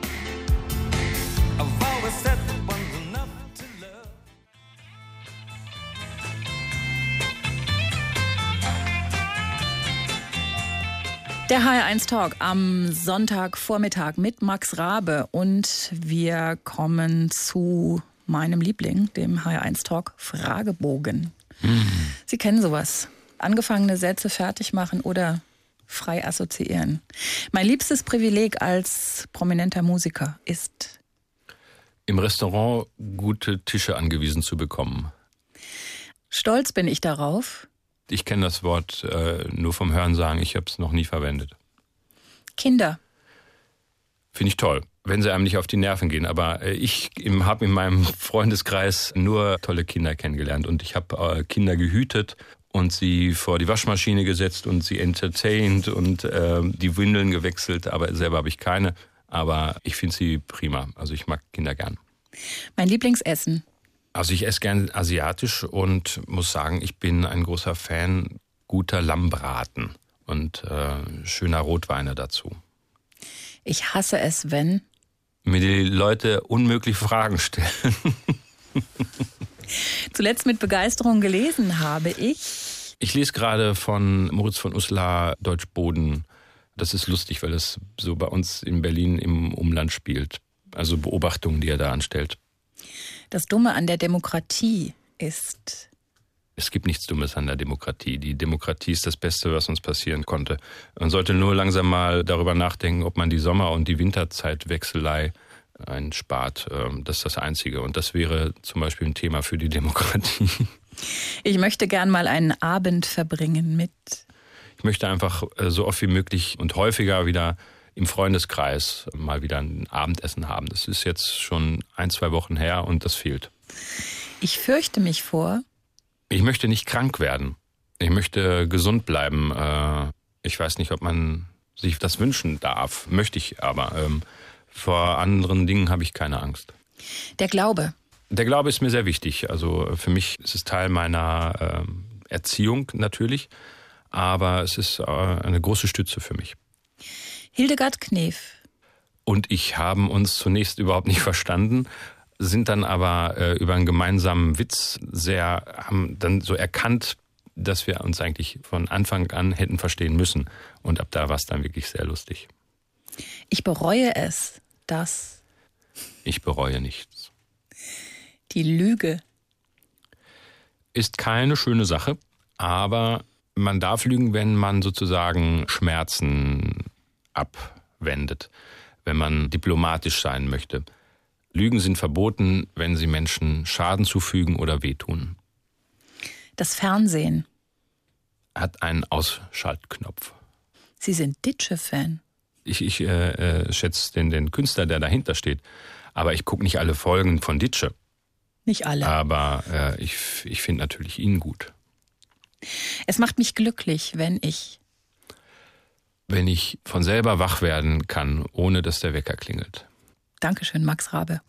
[SPEAKER 2] Der HR1 Talk am Sonntagvormittag mit Max Rabe und wir kommen zu meinem Liebling, dem HR1 Talk Fragebogen. Sie kennen sowas. Angefangene Sätze fertig machen oder frei assoziieren. Mein liebstes Privileg als prominenter Musiker ist,
[SPEAKER 3] im Restaurant gute Tische angewiesen zu bekommen.
[SPEAKER 2] Stolz bin ich darauf.
[SPEAKER 3] Ich kenne das Wort nur vom Hörensagen, ich habe es noch nie verwendet.
[SPEAKER 2] Kinder.
[SPEAKER 3] Finde ich toll, wenn sie einem nicht auf die Nerven gehen. Aber ich habe in meinem Freundeskreis nur tolle Kinder kennengelernt. Und ich habe Kinder gehütet und sie vor die Waschmaschine gesetzt und sie entertained und die Windeln gewechselt. Aber selber habe ich keine. Aber ich finde sie prima. Also ich mag Kinder gern.
[SPEAKER 2] Mein Lieblingsessen?
[SPEAKER 3] Also ich esse gern asiatisch und muss sagen, ich bin ein großer Fan guter Lammbraten und schöner Rotweine dazu.
[SPEAKER 2] Ich hasse es, wenn
[SPEAKER 3] mir die Leute unmögliche Fragen stellen.
[SPEAKER 2] Zuletzt mit Begeisterung gelesen habe ich.
[SPEAKER 3] Ich lese gerade von Moritz von Uslar Deutschboden. Das ist lustig, weil es so bei uns in Berlin im Umland spielt. Also Beobachtungen, die er da anstellt.
[SPEAKER 2] Das Dumme an der Demokratie ist...
[SPEAKER 3] Es gibt nichts Dummes an der Demokratie. Die Demokratie ist das Beste, was uns passieren konnte. Man sollte nur langsam mal darüber nachdenken, ob man die Sommer- und die Winterzeitwechselei einspart. Das ist das Einzige. Und das wäre zum Beispiel ein Thema für die Demokratie.
[SPEAKER 2] Ich möchte gern mal einen Abend verbringen mit...
[SPEAKER 3] Ich möchte einfach so oft wie möglich und häufiger wieder im Freundeskreis mal wieder ein Abendessen haben. Das ist jetzt schon 1-2 Wochen her und das fehlt.
[SPEAKER 2] Ich fürchte mich vor...
[SPEAKER 3] Ich möchte nicht krank werden. Ich möchte gesund bleiben. Ich weiß nicht, ob man sich das wünschen darf. Möchte ich aber. Vor anderen Dingen habe ich keine Angst.
[SPEAKER 2] Der Glaube.
[SPEAKER 3] Der Glaube ist mir sehr wichtig. Also für mich ist es Teil meiner Erziehung natürlich. Aber es ist eine große Stütze für mich.
[SPEAKER 2] Hildegard Knef.
[SPEAKER 3] Und ich haben uns zunächst überhaupt nicht verstanden, sind dann aber über einen gemeinsamen Witz haben dann so erkannt, dass wir uns eigentlich von Anfang an hätten verstehen müssen. Und ab da war es dann wirklich sehr lustig.
[SPEAKER 2] Ich bereue es, dass...
[SPEAKER 3] Ich bereue nichts.
[SPEAKER 2] Die Lüge.
[SPEAKER 3] ist keine schöne Sache, aber man darf lügen, wenn man sozusagen Schmerzen abwendet, wenn man diplomatisch sein möchte. Lügen sind verboten, wenn sie Menschen Schaden zufügen oder wehtun.
[SPEAKER 2] Das Fernsehen.
[SPEAKER 3] Hat einen Ausschaltknopf.
[SPEAKER 2] Sie sind Ditsche-Fan.
[SPEAKER 3] Ich schätze den Künstler, der dahinter steht. Aber ich gucke nicht alle Folgen von Ditsche.
[SPEAKER 2] Nicht alle.
[SPEAKER 3] Aber ich finde natürlich ihn gut.
[SPEAKER 2] Es macht mich glücklich, wenn ich
[SPEAKER 3] von selber wach werden kann, ohne dass der Wecker klingelt.
[SPEAKER 2] Dankeschön, Max Rabe.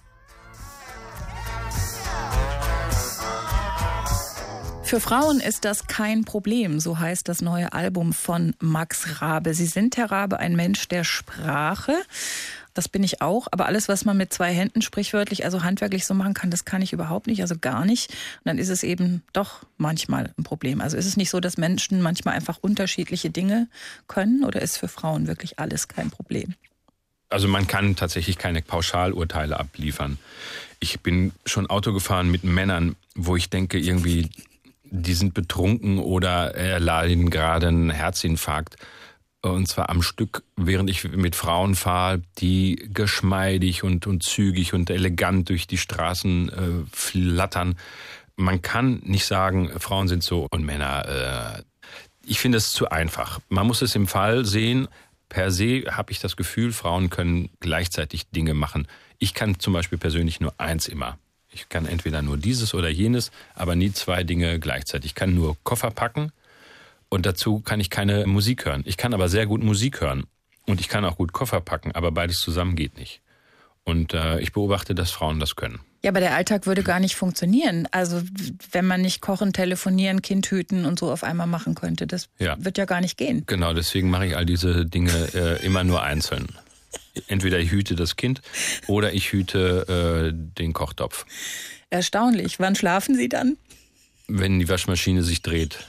[SPEAKER 2] Für Frauen ist das kein Problem, so heißt das neue Album von Max Rabe. Sie sind, Herr Rabe, ein Mensch der Sprache. Das bin ich auch. Aber alles, was man mit 2 Händen sprichwörtlich, also handwerklich so machen kann, das kann ich überhaupt nicht, also gar nicht. Und dann ist es eben doch manchmal ein Problem. Also ist es nicht so, dass Menschen manchmal einfach unterschiedliche Dinge können, oder ist für Frauen wirklich alles kein Problem?
[SPEAKER 3] Also man kann tatsächlich keine Pauschalurteile abliefern. Ich bin schon Auto gefahren mit Männern, wo ich denke, irgendwie, die sind betrunken oder erleiden gerade einen Herzinfarkt. Und zwar am Stück, während ich mit Frauen fahre, die geschmeidig und zügig und elegant durch die Straßen flattern. Man kann nicht sagen, Frauen sind so und Männer. Ich finde es zu einfach. Man muss es im Fall sehen. Per se habe ich das Gefühl, Frauen können gleichzeitig Dinge machen. Ich kann zum Beispiel persönlich nur eins immer. Ich kann entweder nur dieses oder jenes, aber nie 2 Dinge gleichzeitig. Ich kann nur Koffer packen und dazu kann ich keine Musik hören. Ich kann aber sehr gut Musik hören und ich kann auch gut Koffer packen, aber beides zusammen geht nicht. Und ich beobachte, dass Frauen das können.
[SPEAKER 2] Ja, aber der Alltag würde gar nicht funktionieren. Also wenn man nicht kochen, telefonieren, Kind hüten und so auf einmal machen könnte, das wird ja gar nicht gehen.
[SPEAKER 3] Genau, deswegen mache ich all diese Dinge immer nur einzeln. Entweder ich hüte das Kind oder ich hüte den Kochtopf.
[SPEAKER 2] Erstaunlich. Wann schlafen Sie dann?
[SPEAKER 3] Wenn die Waschmaschine sich dreht.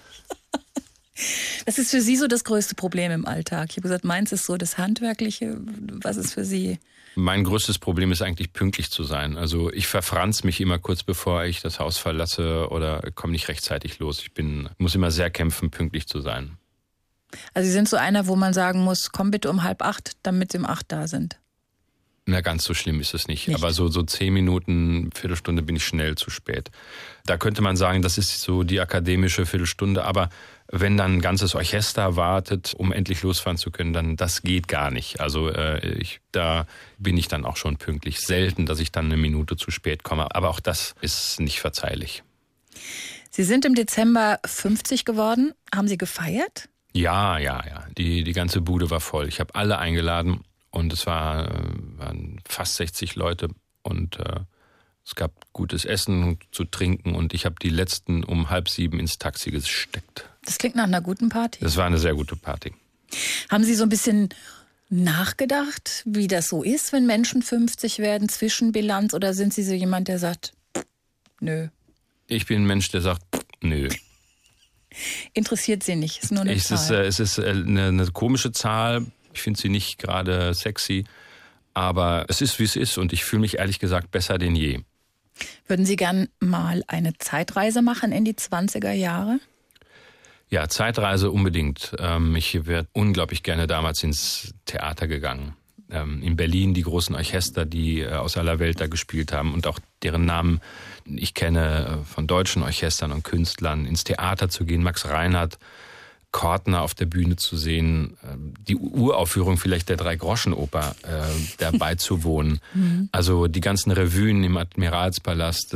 [SPEAKER 2] Das ist für Sie so das größte Problem im Alltag. Ich habe gesagt, meins ist so das Handwerkliche. Was ist für Sie?
[SPEAKER 3] Mein größtes Problem ist eigentlich, pünktlich zu sein. Also ich verfranz mich immer kurz bevor ich das Haus verlasse oder komme nicht rechtzeitig los. Ich muss immer sehr kämpfen, pünktlich zu sein.
[SPEAKER 2] Also Sie sind so einer, wo man sagen muss, komm bitte um 7:30, damit Sie um 8 da sind.
[SPEAKER 3] Na, ganz so schlimm ist es nicht. Aber so 10 Minuten, Viertelstunde bin ich schnell zu spät. Da könnte man sagen, das ist so die akademische Viertelstunde. Aber wenn dann ein ganzes Orchester wartet, um endlich losfahren zu können, dann das geht gar nicht. Also da bin ich dann auch schon pünktlich. Selten, dass ich dann 1 Minute zu spät komme. Aber auch das ist nicht verzeihlich.
[SPEAKER 2] Sie sind im Dezember 50 geworden. Haben Sie gefeiert?
[SPEAKER 3] Ja. Die ganze Bude war voll. Ich habe alle eingeladen. Und es waren fast 60 Leute und es gab gutes Essen zu trinken und ich habe die letzten um 6:30 ins Taxi gesteckt.
[SPEAKER 2] Das klingt nach einer guten Party.
[SPEAKER 3] Das war eine sehr gute Party.
[SPEAKER 2] Haben Sie so ein bisschen nachgedacht, wie das so ist, wenn Menschen 50 werden, Zwischenbilanz, oder sind Sie so jemand, der sagt, nö?
[SPEAKER 3] Ich bin ein Mensch, der sagt, nö.
[SPEAKER 2] Interessiert Sie nicht, ist nur eine Zahl.
[SPEAKER 3] Es ist eine komische Zahl. Ich finde sie nicht gerade sexy, aber es ist, wie es ist und ich fühle mich ehrlich gesagt besser denn je.
[SPEAKER 2] Würden Sie gern mal eine Zeitreise machen in die 20er Jahre?
[SPEAKER 3] Ja, Zeitreise unbedingt. Ich wäre unglaublich gerne damals ins Theater gegangen. In Berlin die großen Orchester, die aus aller Welt da gespielt haben und auch deren Namen ich kenne von deutschen Orchestern und Künstlern, ins Theater zu gehen, Max Reinhardt, Kortner auf der Bühne zu sehen, die Uraufführung vielleicht der Drei-Groschen-Oper dabei zu wohnen. Also die ganzen Revuen im Admiralspalast,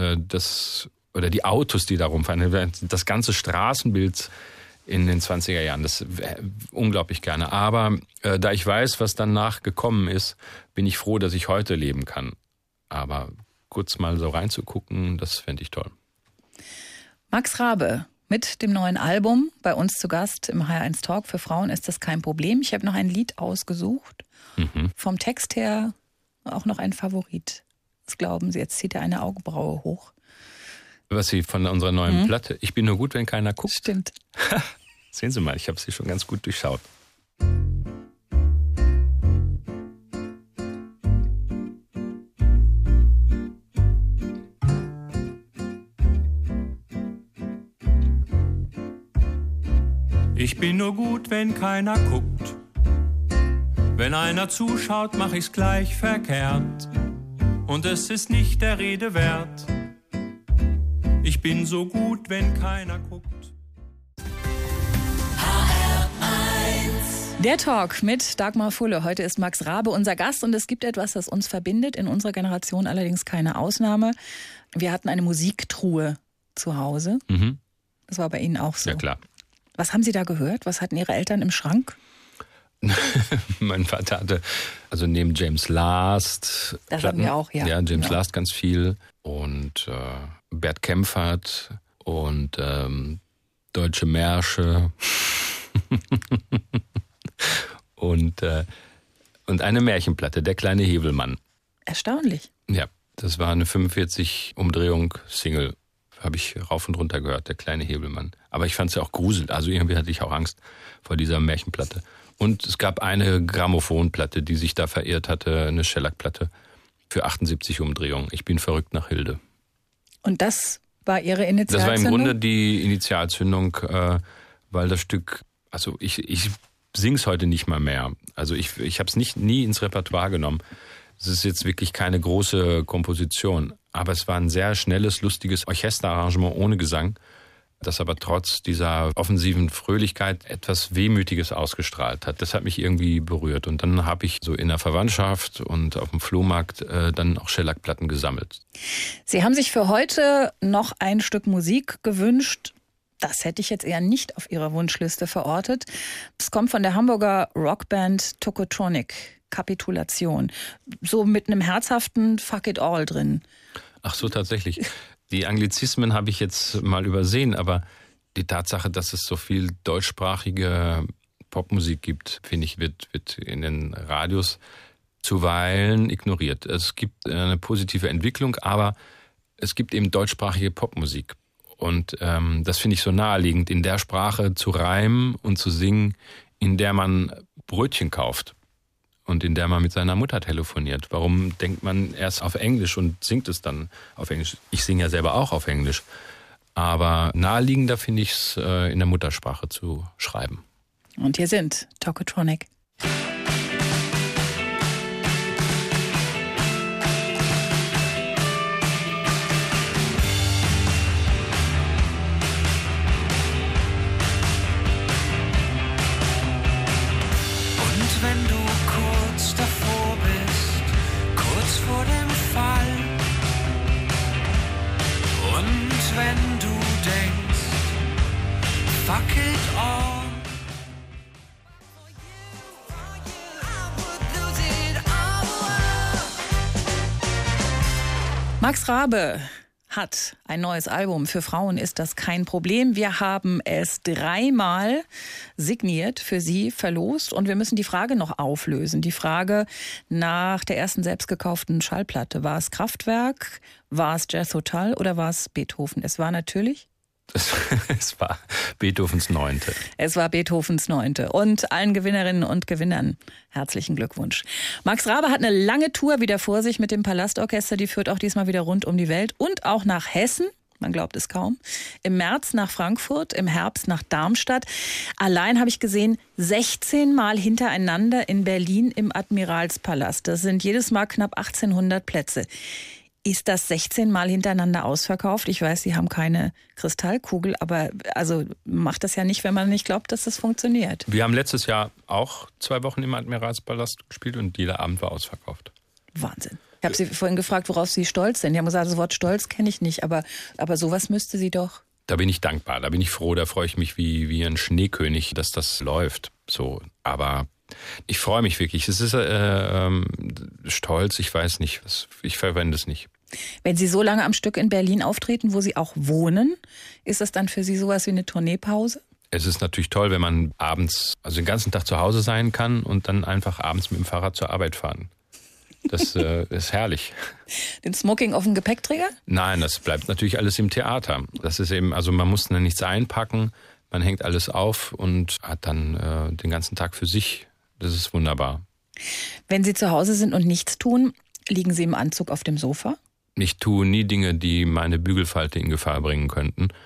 [SPEAKER 3] oder die Autos, die da rumfahren, das ganze Straßenbild in den 20er Jahren, das unglaublich gerne. Aber da ich weiß, was danach gekommen ist, bin ich froh, dass ich heute leben kann. Aber kurz mal so reinzugucken, das fände ich toll.
[SPEAKER 2] Max Rabe mit dem neuen Album, bei uns zu Gast im HR1 Talk. Für Frauen ist das kein Problem. Ich habe noch ein Lied ausgesucht. Vom Text her auch noch ein Favorit. Was glauben Sie? Jetzt zieht er eine Augenbraue hoch.
[SPEAKER 3] Was Sie von unserer neuen Platte? Ich bin nur gut, wenn keiner guckt.
[SPEAKER 2] Stimmt.
[SPEAKER 3] Sehen Sie mal, ich habe sie schon ganz gut durchschaut.
[SPEAKER 6] Ich bin nur gut, wenn keiner guckt. Wenn einer zuschaut, mach ich's gleich verkehrt. Und es ist nicht der Rede wert. Ich bin so gut, wenn keiner guckt.
[SPEAKER 2] Der Talk mit Dagmar Fulle. Heute ist Max Rabe unser Gast und es gibt etwas, das uns verbindet. In unserer Generation allerdings keine Ausnahme. Wir hatten eine Musiktruhe zu Hause. Mhm. Das war bei Ihnen auch so.
[SPEAKER 3] Ja, klar.
[SPEAKER 2] Was haben Sie da gehört? Was hatten Ihre Eltern im Schrank?
[SPEAKER 3] Mein Vater hatte, also neben James Last.
[SPEAKER 2] Das hatten wir auch, ja.
[SPEAKER 3] Ja, James Last ganz viel. Und Bert Kempfert und Deutsche Märsche. und eine Märchenplatte, Der kleine Hebelmann.
[SPEAKER 2] Erstaunlich.
[SPEAKER 3] Ja, das war eine 45-Umdrehung-Single. Habe ich rauf und runter gehört, Der kleine Hebelmann. Aber ich fand es ja auch gruselig. Also irgendwie hatte ich auch Angst vor dieser Märchenplatte. Und es gab eine Grammophonplatte, die sich da verirrt hatte, eine Schellackplatte für 78 Umdrehungen. Ich bin verrückt nach Hilde.
[SPEAKER 2] Und das war Ihre Initialzündung?
[SPEAKER 3] Das war im Grunde die Initialzündung, weil das Stück, also ich singe es heute nicht mal mehr. Also ich habe es nie ins Repertoire genommen. Es ist jetzt wirklich keine große Komposition, aber es war ein sehr schnelles, lustiges Orchesterarrangement ohne Gesang, das aber trotz dieser offensiven Fröhlichkeit etwas Wehmütiges ausgestrahlt hat. Das hat mich irgendwie berührt. Und dann habe ich so in der Verwandtschaft und auf dem Flohmarkt dann auch Schellackplatten gesammelt.
[SPEAKER 2] Sie haben sich für heute noch ein Stück Musik gewünscht. Das hätte ich jetzt eher nicht auf Ihrer Wunschliste verortet. Es kommt von der Hamburger Rockband Tokotronic. Kapitulation. So mit einem herzhaften Fuck it all drin.
[SPEAKER 3] Ach so, tatsächlich. Die Anglizismen habe ich jetzt mal übersehen, aber die Tatsache, dass es so viel deutschsprachige Popmusik gibt, finde ich, wird in den Radios zuweilen ignoriert. Es gibt eine positive Entwicklung, aber es gibt eben deutschsprachige Popmusik. Und das finde ich so naheliegend, in der Sprache zu reimen und zu singen, in der man Brötchen kauft. Und in der man mit seiner Mutter telefoniert. Warum denkt man erst auf Englisch und singt es dann auf Englisch? Ich singe ja selber auch auf Englisch. Aber naheliegender finde ich es, in der Muttersprache zu schreiben.
[SPEAKER 2] Und hier sind Tokotronic.
[SPEAKER 6] Wenn du kurz davor bist, kurz vor dem Fall, und wenn du denkst, fuck it all.
[SPEAKER 2] Max Rabe hat ein neues Album. Für Frauen ist das kein Problem. Wir haben es 3-mal signiert, für Sie verlost. Und wir müssen die Frage noch auflösen. Die Frage nach der ersten selbstgekauften Schallplatte. War es Kraftwerk, war es Jethro Tull oder war es Beethoven? Es war natürlich...
[SPEAKER 3] Es war Beethovens 9.
[SPEAKER 2] Es war Beethovens 9. Und allen Gewinnerinnen und Gewinnern herzlichen Glückwunsch. Max Rabe hat eine lange Tour wieder vor sich mit dem Palastorchester. Die führt auch diesmal wieder rund um die Welt und auch nach Hessen. Man glaubt es kaum. Im März nach Frankfurt, im Herbst nach Darmstadt. Allein habe ich gesehen, 16 Mal hintereinander in Berlin im Admiralspalast. Das sind jedes Mal knapp 1800 Plätze. Ist das 16 Mal hintereinander ausverkauft? Ich weiß, Sie haben keine Kristallkugel, aber also macht das ja nicht, wenn man nicht glaubt, dass das funktioniert.
[SPEAKER 3] Wir haben letztes Jahr auch 2 Wochen im Admiralspalast gespielt und jeder Abend war ausverkauft.
[SPEAKER 2] Wahnsinn. Ich habe Sie vorhin gefragt, worauf Sie stolz sind. Die haben gesagt, das Wort Stolz kenne ich nicht, aber sowas müsste Sie doch.
[SPEAKER 3] Da bin ich dankbar, da bin ich froh, da freue ich mich wie ein Schneekönig, dass das läuft. So, aber ich freue mich wirklich. Es ist Stolz, ich weiß nicht, ich verwende es nicht.
[SPEAKER 2] Wenn Sie so lange am Stück in Berlin auftreten, wo Sie auch wohnen, ist das dann für Sie sowas wie eine Tourneepause?
[SPEAKER 3] Es ist natürlich toll, wenn man abends, also den ganzen Tag zu Hause sein kann und dann einfach abends mit dem Fahrrad zur Arbeit fahren. Das ist herrlich.
[SPEAKER 2] Den Smoking auf dem Gepäckträger?
[SPEAKER 3] Nein, das bleibt natürlich alles im Theater. Das ist eben, also man muss dann nichts einpacken, man hängt alles auf und hat dann den ganzen Tag für sich. Das ist wunderbar.
[SPEAKER 2] Wenn Sie zu Hause sind und nichts tun, liegen Sie im Anzug auf dem Sofa?
[SPEAKER 3] Ich tue nie Dinge, die meine Bügelfalte in Gefahr bringen könnten.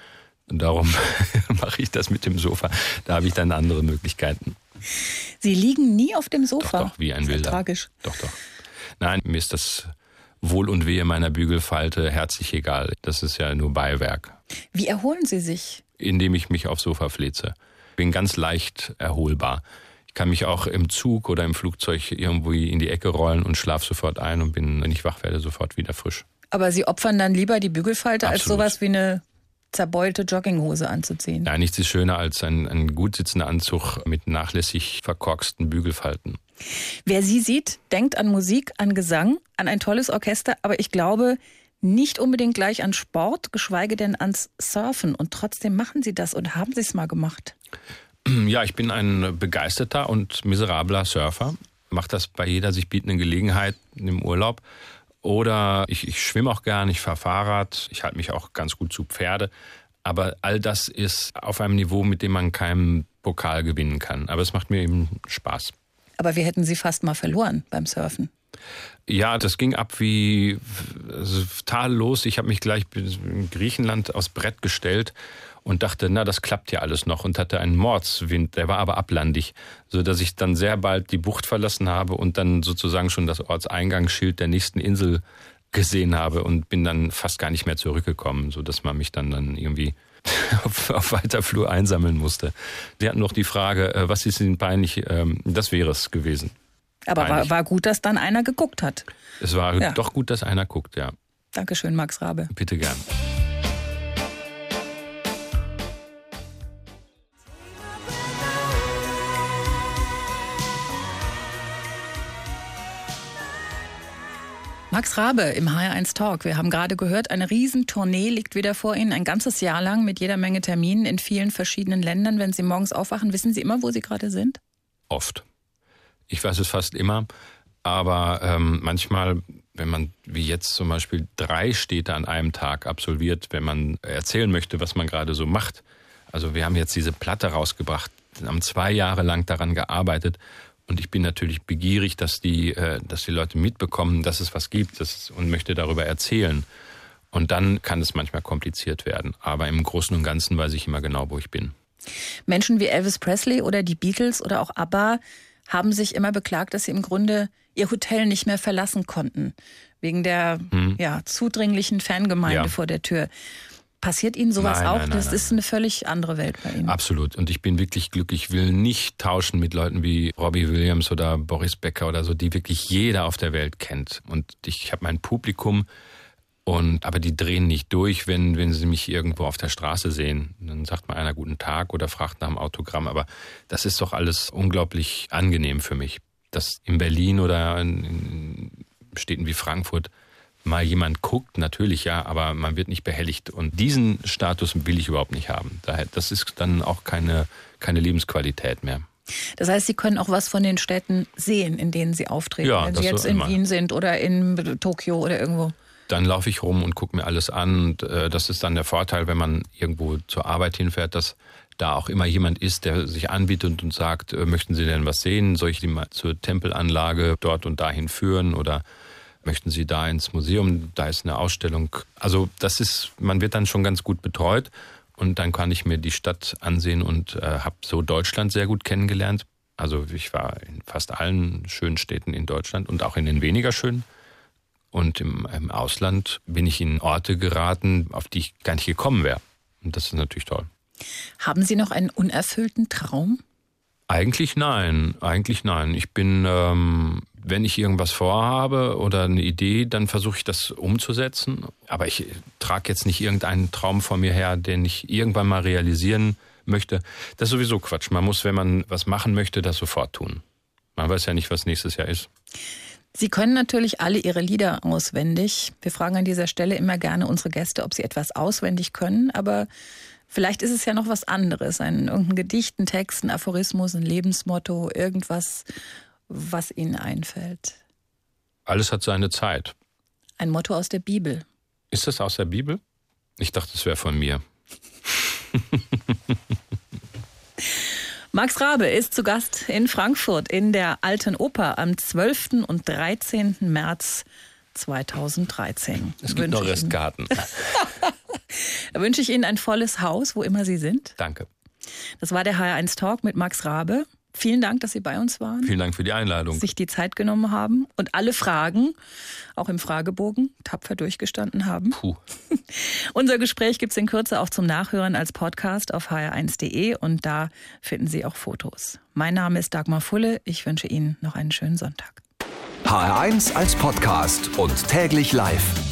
[SPEAKER 3] Und darum mache ich das mit dem Sofa. Da habe ich dann andere Möglichkeiten.
[SPEAKER 2] Sie liegen nie auf dem Sofa?
[SPEAKER 3] Doch, wie ein Wilder.
[SPEAKER 2] Tragisch.
[SPEAKER 3] Doch. Nein, mir ist das Wohl und Wehe meiner Bügelfalte herzlich egal. Das ist ja nur Beiwerk.
[SPEAKER 2] Wie erholen Sie sich?
[SPEAKER 3] Indem ich mich aufs Sofa fleze. Bin ganz leicht erholbar. Ich kann mich auch im Zug oder im Flugzeug irgendwo in die Ecke rollen und schlafe sofort ein und bin, wenn ich wach werde, sofort wieder frisch.
[SPEAKER 2] Aber Sie opfern dann lieber die Bügelfalte,
[SPEAKER 3] Absolut.
[SPEAKER 2] als sowas wie eine zerbeulte Jogginghose anzuziehen?
[SPEAKER 3] Ja, nichts ist schöner als ein gut sitzender Anzug mit nachlässig verkorksten Bügelfalten.
[SPEAKER 2] Wer Sie sieht, denkt an Musik, an Gesang, an ein tolles Orchester, aber ich glaube nicht unbedingt gleich an Sport, geschweige denn ans Surfen. Und trotzdem machen Sie das und haben Sie es mal gemacht?
[SPEAKER 3] Ja, ich bin ein begeisterter und miserabler Surfer. Mache das bei jeder sich bietenden Gelegenheit im Urlaub. Oder ich schwimme auch gern, ich fahre Fahrrad, ich halte mich auch ganz gut zu Pferde. Aber all das ist auf einem Niveau, mit dem man keinen Pokal gewinnen kann. Aber es macht mir eben Spaß.
[SPEAKER 2] Aber wir hätten Sie fast mal verloren beim Surfen.
[SPEAKER 3] Ja, das ging ab wie tadellos. Ich habe mich gleich in Griechenland aufs Brett gestellt und dachte, na, das klappt ja alles noch, und hatte einen Mordswind, der war aber ablandig, sodass ich dann sehr bald die Bucht verlassen habe und dann sozusagen schon das Ortseingangsschild der nächsten Insel gesehen habe und bin dann fast gar nicht mehr zurückgekommen, sodass man mich dann irgendwie auf weiter Flur einsammeln musste. Sie hatten noch die Frage, was ist Ihnen peinlich? Das wäre es gewesen.
[SPEAKER 2] Aber war gut, dass dann einer geguckt hat.
[SPEAKER 3] Es war doch gut, dass einer guckt, ja.
[SPEAKER 2] Dankeschön, Max Rabe.
[SPEAKER 3] Bitte gern.
[SPEAKER 2] Max Rabe im HR1 Talk. Wir haben gerade gehört, eine Riesentournee liegt wieder vor Ihnen, ein ganzes Jahr lang mit jeder Menge Terminen in vielen verschiedenen Ländern. Wenn Sie morgens aufwachen, wissen Sie immer, wo Sie gerade sind?
[SPEAKER 3] Oft. Ich weiß es fast immer, aber manchmal, wenn man wie jetzt zum Beispiel 3 Städte an einem Tag absolviert, wenn man erzählen möchte, was man gerade so macht. Also wir haben jetzt diese Platte rausgebracht, haben 2 Jahre lang daran gearbeitet. Und ich bin natürlich begierig, dass die Leute mitbekommen, dass es was gibt und möchte darüber erzählen. Und dann kann es manchmal kompliziert werden. Aber im Großen und Ganzen weiß ich immer genau, wo ich bin.
[SPEAKER 2] Menschen wie Elvis Presley oder die Beatles oder auch ABBA haben sich immer beklagt, dass sie im Grunde ihr Hotel nicht mehr verlassen konnten. Wegen der zudringlichen Fangemeinde vor der Tür. Passiert Ihnen sowas auch? Nein, das ist eine völlig andere Welt bei Ihnen.
[SPEAKER 3] Absolut. Und ich bin wirklich glücklich. Ich will nicht tauschen mit Leuten wie Robbie Williams oder Boris Becker oder so, die wirklich jeder auf der Welt kennt. Und ich habe mein Publikum, aber die drehen nicht durch, wenn sie mich irgendwo auf der Straße sehen. Dann sagt mal einer guten Tag oder fragt nach dem Autogramm. Aber das ist doch alles unglaublich angenehm für mich. Dass in Berlin oder in Städten wie Frankfurt mal jemand guckt, natürlich ja, aber man wird nicht behelligt. Und diesen Status will ich überhaupt nicht haben. Daher, das ist dann auch keine Lebensqualität mehr.
[SPEAKER 2] Das heißt, Sie können auch was von den Städten sehen, in denen Sie auftreten.
[SPEAKER 3] Ja,
[SPEAKER 2] wenn Sie jetzt in Wien sind oder in Tokio oder irgendwo.
[SPEAKER 3] Dann laufe ich rum und gucke mir alles an. Und das ist dann der Vorteil, wenn man irgendwo zur Arbeit hinfährt, dass da auch immer jemand ist, der sich anbietet und sagt, möchten Sie denn was sehen? Soll ich Sie mal zur Tempelanlage dort und dahin führen? Oder möchten Sie da ins Museum? Da ist eine Ausstellung. Also man wird dann schon ganz gut betreut. Und dann kann ich mir die Stadt ansehen und habe so Deutschland sehr gut kennengelernt. Also ich war in fast allen schönen Städten in Deutschland und auch in den weniger schönen. Und im Ausland bin ich in Orte geraten, auf die ich gar nicht gekommen wäre. Und das ist natürlich toll.
[SPEAKER 2] Haben Sie noch einen unerfüllten Traum?
[SPEAKER 3] Eigentlich nein. Ich bin, wenn ich irgendwas vorhabe oder eine Idee, dann versuche ich das umzusetzen. Aber ich trage jetzt nicht irgendeinen Traum vor mir her, den ich irgendwann mal realisieren möchte. Das ist sowieso Quatsch. Man muss, wenn man was machen möchte, das sofort tun. Man weiß ja nicht, was nächstes Jahr ist.
[SPEAKER 2] Sie können natürlich alle Ihre Lieder auswendig. Wir fragen an dieser Stelle immer gerne unsere Gäste, ob sie etwas auswendig können. Aber vielleicht ist es ja noch was anderes. Irgendein Gedicht, ein Text, ein Aphorismus, ein Lebensmotto, irgendwas, was Ihnen einfällt.
[SPEAKER 3] Alles hat seine Zeit.
[SPEAKER 2] Ein Motto aus der Bibel.
[SPEAKER 3] Ist das aus der Bibel? Ich dachte, es wäre von mir.
[SPEAKER 2] Max Rabe ist zu Gast in Frankfurt in der Alten Oper am 12. und 13. März 2013.
[SPEAKER 3] Es gibt noch Restkarten.
[SPEAKER 2] Da wünsche ich Ihnen ein volles Haus, wo immer Sie sind.
[SPEAKER 3] Danke.
[SPEAKER 2] Das war der HR1 Talk mit Max Rabe. Vielen Dank, dass Sie bei uns waren.
[SPEAKER 3] Vielen Dank für die Einladung.
[SPEAKER 2] Sich die Zeit genommen haben und alle Fragen, auch im Fragebogen, tapfer durchgestanden haben.
[SPEAKER 3] Puh.
[SPEAKER 2] Unser Gespräch gibt es in Kürze auch zum Nachhören als Podcast auf hr1.de und da finden Sie auch Fotos. Mein Name ist Dagmar Fulle. Ich wünsche Ihnen noch einen schönen Sonntag.
[SPEAKER 1] HR1 als Podcast und täglich live.